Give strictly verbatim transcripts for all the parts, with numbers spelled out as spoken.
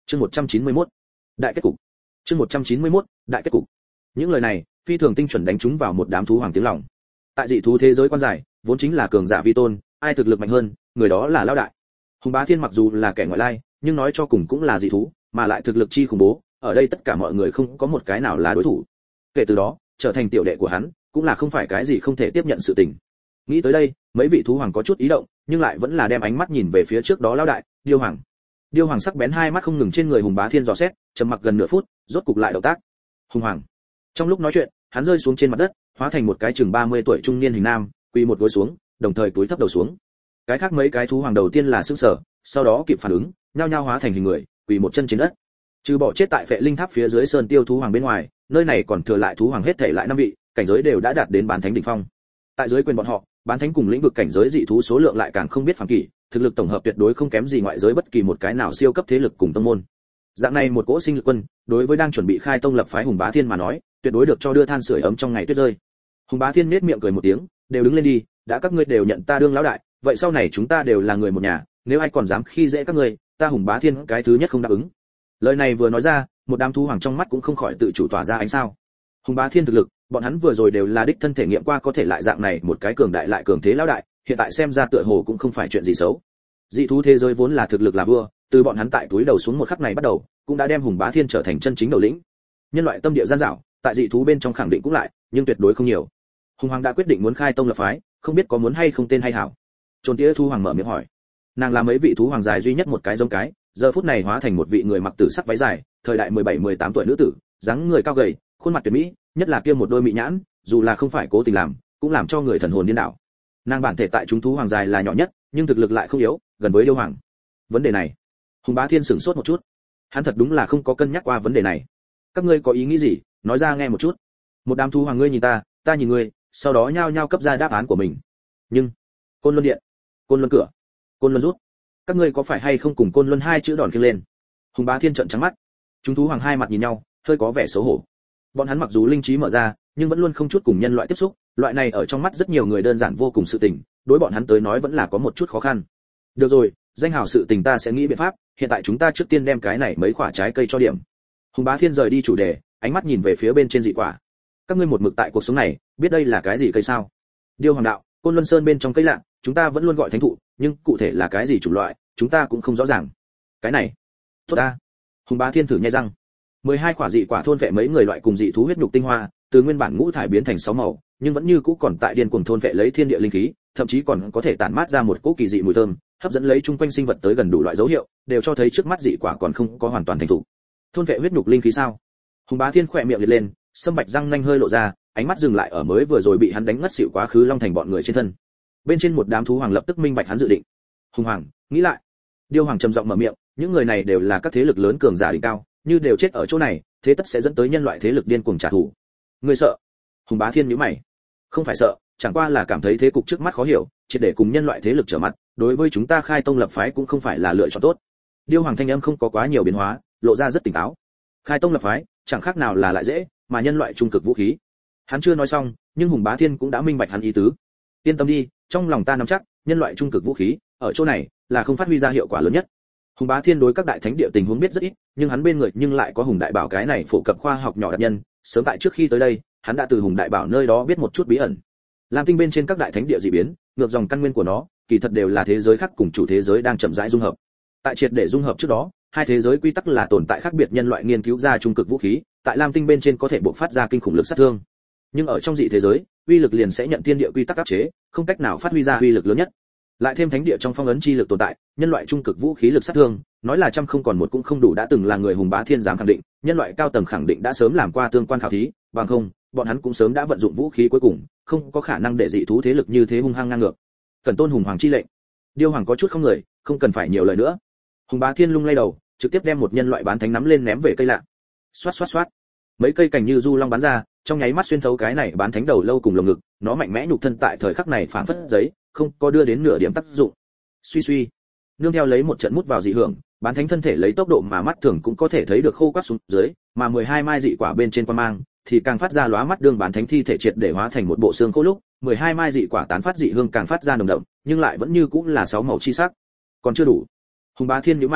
Chương một trăm chín mươi mốt, đại kết cục. Chương một trăm chín mươi mốt, đại kết cục. Những lời này, phi thường tinh chuẩn đánh trúng vào một đám thú hoàng tiếng lòng. Tại dị thú thế giới quan giải, vốn chính là cường giả vi tôn, ai thực lực mạnh hơn, người đó là lão đại. Hùng Bá Thiên mặc dù là kẻ ngoại lai, nhưng nói cho cùng cũng là dị thú, mà lại thực lực chi khủng bố, ở đây tất cả mọi người không có một cái nào là đối thủ. Kể từ đó, trở thành tiểu đệ của hắn, cũng là không phải cái gì không thể tiếp nhận sự tình. Nghĩ tới đây, mấy vị thú hoàng có chút ý động, nhưng lại vẫn là đem ánh mắt nhìn về phía trước đó lão đại, Điêu Hoàng. Điêu Hoàng sắc bén hai mắt không ngừng trên người Hùng Bá Thiên dò xét, trầm mặc gần nửa phút, rốt cục lại động tác. Hùng Hoàng. Trong lúc nói chuyện, hắn rơi xuống trên mặt đất, hóa thành một cái chừng ba mươi tuổi trung niên hình nam, quỳ một gối xuống, đồng thời cúi thấp đầu xuống. Cái khác mấy cái thú hoàng đầu tiên là sửng sở, sau đó kịp phản ứng, nhao nhao hóa thành hình người, quỳ một chân trên đất. Trừ bỏ chết tại Phệ Linh Tháp phía dưới Sơn Tiêu thú hoàng bên ngoài, nơi này còn thừa lại thú hoàng hết thảy lại năm vị, cảnh giới đều đã đạt đến bán thánh đỉnh phong. Tại dưới quyền bọn họ, bán thánh cùng lĩnh vực cảnh giới dị thú số lượng lại càng không biết phàm kỷ, thực lực tổng hợp tuyệt đối không kém gì ngoại giới bất kỳ một cái nào siêu cấp thế lực cùng tông môn. Dạng này một cỗ sinh lực quân, đối với đang chuẩn bị khai tông lập phái Hùng Bá Thiên mà nói, tuyệt đối được cho đưa than sưởi ấm trong ngày tuyết rơi. Hùng Bá Thiên nhếch miệng cười một tiếng, đều đứng lên đi, đã các ngươi đều nhận ta đương lão đại, vậy sau này chúng ta đều là người một nhà, nếu ai còn dám khi dễ các ngươi, ta Hùng Bá Thiên cái thứ nhất không đáp ứng. Lời này vừa nói ra, một đám thú hoàng trong mắt cũng không khỏi tự chủ tỏa ra ánh sao. Hùng Bá Thiên thực lực, bọn hắn vừa rồi đều là đích thân thể nghiệm qua có thể lại dạng này một cái cường đại lại cường thế lão đại, hiện tại xem ra tựa hồ cũng không phải chuyện gì xấu. Dị thú thế giới vốn là thực lực là vua, từ bọn hắn tại túi đầu xuống một khắc này bắt đầu, cũng đã đem Hùng Bá Thiên trở thành chân chính đầu lĩnh. Nhân loại tâm địa gian dảo, tại dị thú bên trong khẳng định cũng lại, nhưng tuyệt đối không nhiều. Hùng Hoàng đã quyết định muốn khai tông lập phái, không biết có muốn hay không tên hay hảo. Trồn Tía thú hoàng mở miệng hỏi. Nàng là mấy vị thú hoàng dài duy nhất một cái giống cái, giờ phút này hóa thành một vị người mặc tử sắc váy dài, thời đại mười bảy mười tám tuổi nữ tử, dáng người cao gầy, khuôn mặt tuyệt mỹ, nhất là kia một đôi mỹ nhãn, dù là không phải cố tình làm, cũng làm cho người thần hồn điên đảo. Nàng bản thể tại chúng thú hoàng dài là nhỏ nhất, nhưng thực lực lại không yếu, gần với Điêu Hoàng. Vấn đề này, Hùng Bá Thiên sửng sốt một chút. Hắn thật đúng là không có cân nhắc qua vấn đề này. Các ngươi có ý nghĩ gì, nói ra nghe một chút. Một đám thú hoàng ngươi nhìn ta, ta nhìn ngươi, sau đó nhao nhao cấp ra đáp án của mình. Nhưng, Côn Luân Điện, Côn Luân Cửa, Côn Luân Rút, các ngươi có phải hay không cùng Côn Luân hai chữ đòn kia lên? Hùng Bá Thiên trợn trắng mắt. Chúng thú hoàng hai mặt nhìn nhau, hơi có vẻ xấu hổ. Bọn hắn mặc dù linh trí mở ra, nhưng vẫn luôn không chút cùng nhân loại tiếp xúc, loại này ở trong mắt rất nhiều người đơn giản vô cùng sự tình, đối bọn hắn tới nói vẫn là có một chút khó khăn. Được rồi, danh hào sự tình ta sẽ nghĩ biện pháp, hiện tại chúng ta trước tiên đem cái này mấy quả trái cây cho điểm. Hùng Bá Thiên rời đi chủ đề, ánh mắt nhìn về phía bên trên dị quả. Các ngươi một mực tại cuộc sống này, biết đây là cái gì cây sao? Điêu Hoàng đạo, Côn Luân Sơn bên trong cây lạ, chúng ta vẫn luôn gọi thánh thụ, nhưng cụ thể là cái gì chủng loại, chúng ta cũng không rõ ràng. Cái này, tốt ta. Hùng Bá Thiên thử nhai răng. mười hai quả dị quả thôn vệ mấy người loại cùng dị thú huyết nhục tinh hoa, từ nguyên bản ngũ thải biến thành sáu màu, nhưng vẫn như cũ còn tại điên cuồng thôn vệ lấy thiên địa linh khí, thậm chí còn có thể tản mát ra một cỗ kỳ dị mùi thơm, hấp dẫn lấy chung quanh sinh vật tới gần đủ loại dấu hiệu, đều cho thấy trước mắt dị quả còn không có hoàn toàn thành thục. Thôn vệ huyết nhục linh khí sao? Hùng Bá Thiên khỏe miệng liệt lên, sâm bạch răng nanh hơi lộ ra, ánh mắt dừng lại ở mới vừa rồi bị hắn đánh ngất xỉu quá khứ Long Thành bọn người trên thân. Bên trên một đám thú hoàng lập tức minh bạch hắn dự định. Hùng Hoàng, nghĩ lại. Điêu Hoàng trầm giọng mở miệng, những người này đều là các thế lực lớn cường giả đỉnh cao, như đều chết ở chỗ này, thế tất sẽ dẫn tới nhân loại thế lực điên cuồng trả thù. Ngươi sợ? Hùng Bá Thiên nhíu mày. Không phải sợ, chẳng qua là cảm thấy thế cục trước mắt khó hiểu, chỉ để cùng nhân loại thế lực trở mặt, đối với chúng ta khai tông lập phái cũng không phải là lựa chọn tốt. Điêu Hoàng thanh âm không có quá nhiều biến hóa, lộ ra rất tỉnh táo. Khai tông lập phái, chẳng khác nào là lại dễ, mà nhân loại trung cực vũ khí. Hắn chưa nói xong, nhưng Hùng Bá Thiên cũng đã minh bạch hắn ý tứ. Yên tâm đi, trong lòng ta nắm chắc, nhân loại trung cực vũ khí, ở chỗ này là không phát huy ra hiệu quả lớn nhất. Hùng Bá Thiên đối các đại thánh địa tình huống biết rất ít, nhưng hắn bên người nhưng lại có Hùng Đại Bảo cái này phổ cập khoa học nhỏ đặc nhân, sớm tại trước khi tới đây, hắn đã từ Hùng Đại Bảo nơi đó biết một chút bí ẩn. Lam Tinh bên trên các đại thánh địa dị biến, ngược dòng căn nguyên của nó, kỳ thật đều là thế giới khác cùng chủ thế giới đang chậm rãi dung hợp. Tại triệt để dung hợp trước đó, hai thế giới quy tắc là tồn tại khác biệt nhân loại nghiên cứu ra trung cực vũ khí, tại Lam Tinh bên trên có thể bộc phát ra kinh khủng lực sát thương. Nhưng ở trong dị thế giới, uy lực liền sẽ nhận thiên địa quy tắc áp chế, không cách nào phát huy ra uy lực lớn nhất. Lại thêm thánh địa trong phong ấn chi lực tồn tại, nhân loại trung cực vũ khí lực sát thương, nói là trăm không còn một cũng không đủ, đã từng là người Hùng Bá Thiên dám khẳng định, nhân loại cao tầng khẳng định đã sớm làm qua tương quan khảo thí, bằng không, bọn hắn cũng sớm đã vận dụng vũ khí cuối cùng, không có khả năng để dị thú thế lực như thế hung hăng ngang ngược. Cần tôn Hùng Hoàng chi lệnh. Điêu Hoàng có chút không người, không cần phải nhiều lời nữa. Hùng Bá Thiên lung lay đầu, trực tiếp đem một nhân loại bán thánh nắm lên ném về cây lạ. Xoát xoát xoát. Mấy cây cành như du long bắn ra, trong nháy mắt xuyên thấu cái này bán thánh đầu lâu cùng lồng ngực, nó mạnh mẽ nhục thân tại thời khắc này phảng phất giấy, không có đưa đến nửa điểm tác dụng. Suy suy, nương theo lấy một trận mút vào dị hưởng, bán thánh thân thể lấy tốc độ mà mắt thường cũng có thể thấy được khô quắt xuống dưới, mà mười hai mai dị quả bên trên quan mang thì càng phát ra lóa mắt, đương bán thánh thi thể triệt để hóa thành một bộ xương khô lúc, mười hai mai dị quả tán phát dị hương càng phát ra nồng đậm, nhưng lại vẫn như cũng là sáu màu chi sắc. Còn chưa đủ. Hùng Bá Thiên nhíu mày,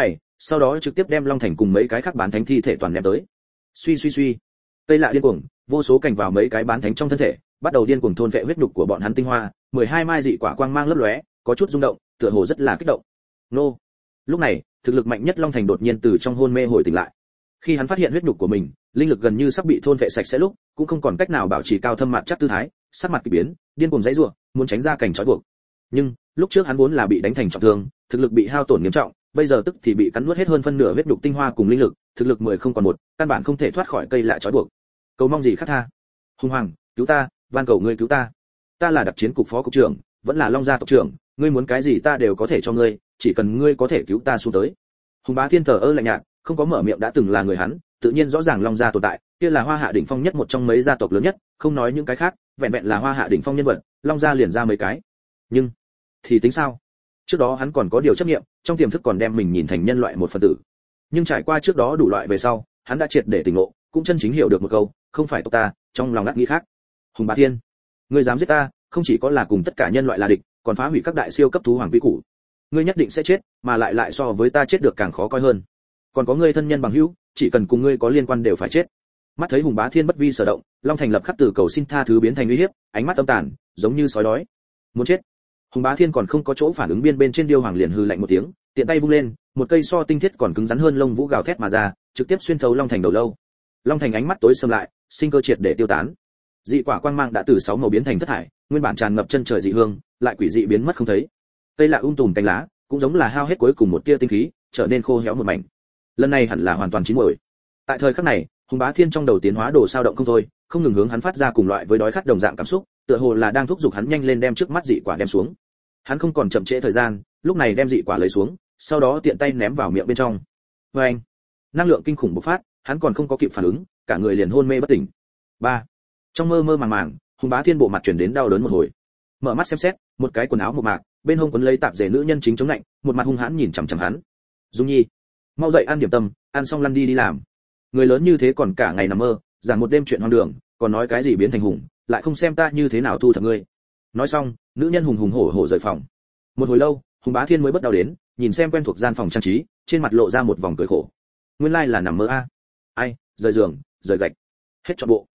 sau đó trực tiếp đem Long Thành cùng mấy cái khác bán thánh thi thể toàn ném tới. Suy suy suy, cây lạ điên cuồng, vô số cành vào mấy cái bán thánh trong thân thể, bắt đầu điên cuồng thôn vệ huyết nhục của bọn hắn tinh hoa, mười hai mai dị quả quang mang lấp lóe, có chút rung động, tựa hồ rất là kích động. Nô. Lúc này, thực lực mạnh nhất Long Thành đột nhiên từ trong hôn mê hồi tỉnh lại. Khi hắn phát hiện huyết nhục của mình, linh lực gần như sắp bị thôn vệ sạch sẽ lúc, cũng không còn cách nào bảo trì cao thâm mặt chắc tư thái, sắc mặt kỳ biến, điên cuồng giãy giụa, muốn tránh ra cảnh trói buộc. Nhưng, lúc trước hắn vốn là bị đánh thành trọng thương, thực lực bị hao tổn nghiêm trọng, bây giờ tức thì bị cắn nuốt hết hơn phân nửa huyết nhục tinh hoa cùng linh lực, thực lực mười không còn một, căn bản không thể thoát khỏi cây lạ trói buộc. Cầu mong gì khác tha. Hùng Hoàng, cứu ta, van cầu ngươi cứu ta. Ta là đặc chiến cục phó cục trưởng, vẫn là Long gia tộc trưởng, ngươi muốn cái gì ta đều có thể cho ngươi, chỉ cần ngươi có thể cứu ta xuống tới. Hùng Bá Thiên thờ ơ lạnh nhạt, không có mở miệng đã từng là người hắn, tự nhiên rõ ràng Long gia tồn tại, kia là Hoa Hạ đỉnh phong nhất một trong mấy gia tộc lớn nhất, không nói những cái khác, vẹn vẹn là Hoa Hạ đỉnh phong nhân vật, Long gia liền ra mấy cái. Nhưng, thì tính sao? Trước đó hắn còn có điều chấp niệm, trong tiềm thức còn đem mình nhìn thành nhân loại một phần tử. Nhưng trải qua trước đó đủ loại về sau, hắn đã triệt để tỉnh ngộ, cũng chân chính hiểu được một câu, không phải tộc ta, trong lòng ngắt nghĩ khác. Hùng Bá Thiên, ngươi dám giết ta, không chỉ có là cùng tất cả nhân loại là địch, còn phá hủy các đại siêu cấp thú hoàng quy củ. Ngươi nhất định sẽ chết, mà lại lại so với ta chết được càng khó coi hơn. Còn có ngươi thân nhân bằng hữu, chỉ cần cùng ngươi có liên quan đều phải chết. Mắt thấy Hùng Bá Thiên bất vi sở động, Long Thành lập khắc từ cầu xin tha thứ biến thành uy hiếp, ánh mắt âm tàn, giống như sói đói. Muốn chết. Hùng Bá Thiên còn không có chỗ phản ứng, biên bên trên điêu hoàng liền hừ lạnh một tiếng, tiện tay vung lên, một cây so tinh thiết còn cứng rắn hơn lông vũ gào thét mà ra, trực tiếp xuyên thấu Long Thành đầu lâu. Long Thành ánh mắt tối sầm lại, sinh cơ triệt để tiêu tán. Dị quả quang mang đã từ sáu màu biến thành thất thải, nguyên bản tràn ngập chân trời dị hương, lại quỷ dị biến mất không thấy. Cây lạ um tùm cánh lá, cũng giống là hao hết cuối cùng một tia tinh khí, trở nên khô héo một mảnh. Lần này hẳn là hoàn toàn chín muồi. Tại thời khắc này, Hùng Bá Thiên trong đầu tiến hóa đồ sao động không thôi, không ngừng hướng hắn phát ra cùng loại với đói khát đồng dạng cảm xúc, tựa hồ là đang thúc giục hắn nhanh lên đem trước mắt dị quả đem xuống. Hắn không còn chậm trễ thời gian, lúc này đem dị quả lấy xuống, sau đó tiện tay ném vào miệng bên trong. Oeng! Năng lượng kinh khủng bộc phát, hắn còn không có kịp phản ứng, cả người liền hôn mê bất tỉnh. Ba. Trong mơ mơ màng màng, Hùng Bá Thiên bộ mặt chuyển đến đau đớn một hồi. Mở mắt xem xét, một cái quần áo mộc mạc, bên hông quấn lấy tạp dề nữ nhân chính chống lạnh, một mặt hung hãn nhìn chằm chằm hắn. Dung Nhi, mau dậy ăn điểm tâm, ăn xong lăn đi đi làm. Người lớn như thế còn cả ngày nằm mơ, giảng một đêm chuyện hoang đường, còn nói cái gì biến thành hùng, lại không xem ta như thế nào thu thập ngươi. Nói xong, nữ nhân hùng hùng hổ hổ rời phòng. Một hồi lâu, Hùng Bá Thiên mới bất đau đến, nhìn xem quen thuộc gian phòng trang trí, trên mặt lộ ra một vòng cười khổ. Nguyên lai là nằm mơ a. Ai, rời giường, rời gạch, hết trọn bộ.